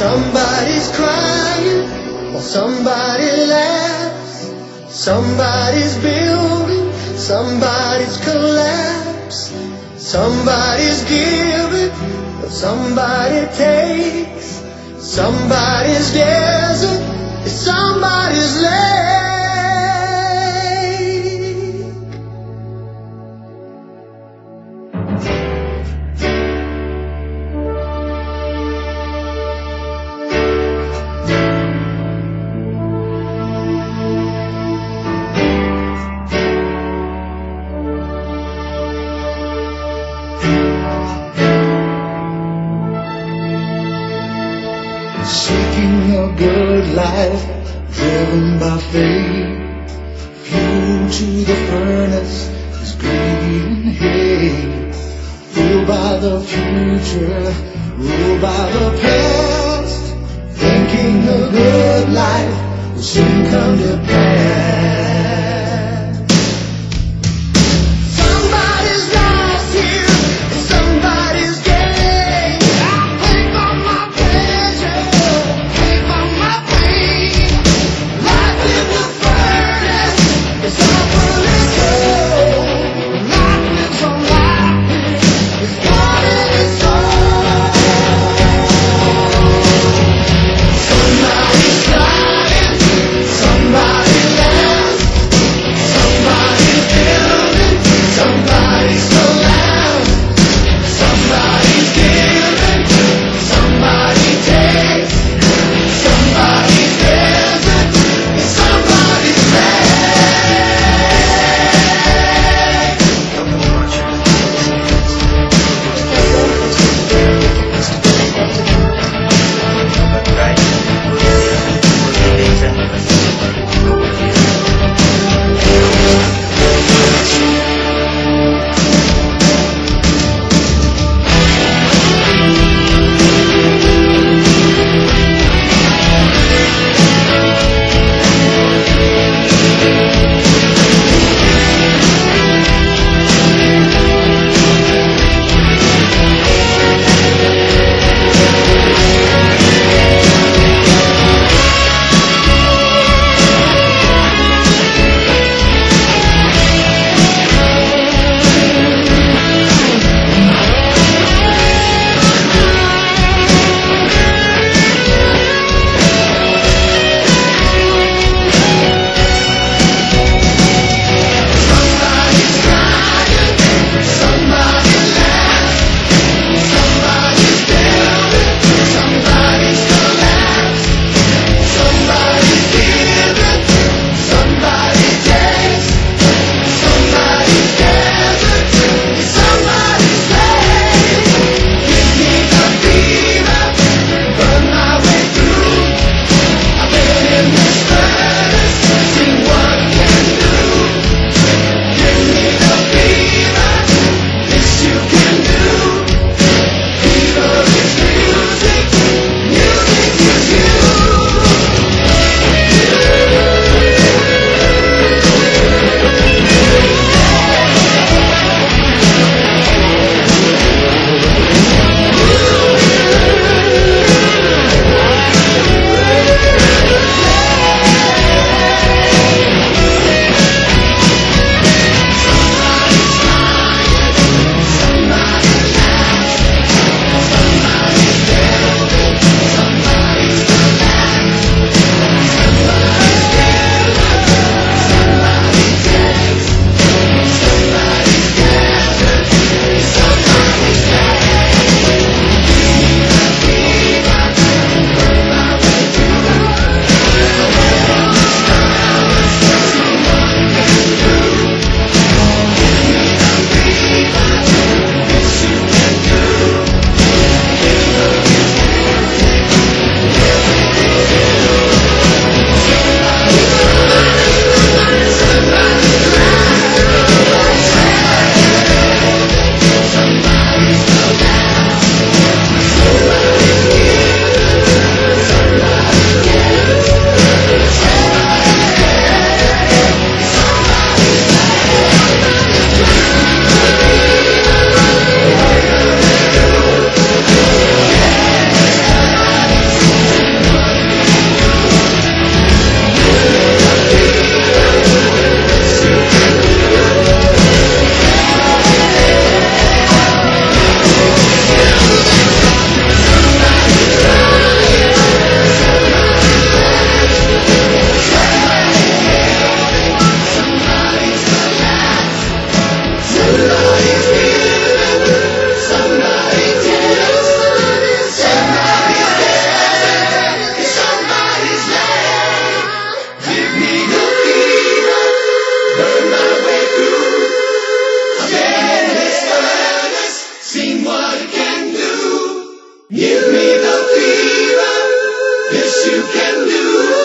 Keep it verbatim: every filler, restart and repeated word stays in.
Somebody's crying while somebody laughs. Somebody's building, somebody's collapse. Somebody's giving, but somebody takes. Somebody's desert is somebody's lake. Seeking a good life, driven by faith. Fuel to the furnace is greed and hate. Fooled by the future, ruled by the past. Thinking a good life will soon come to pass. Somebody's lost here, and somebody's gained. I pay for my pleasure, pay for my pain. Life in the furnace is awful and cold. Life lives on life, it's one in its soul. Somebody's crying, somebody laughs. Give me the fever, this you can do.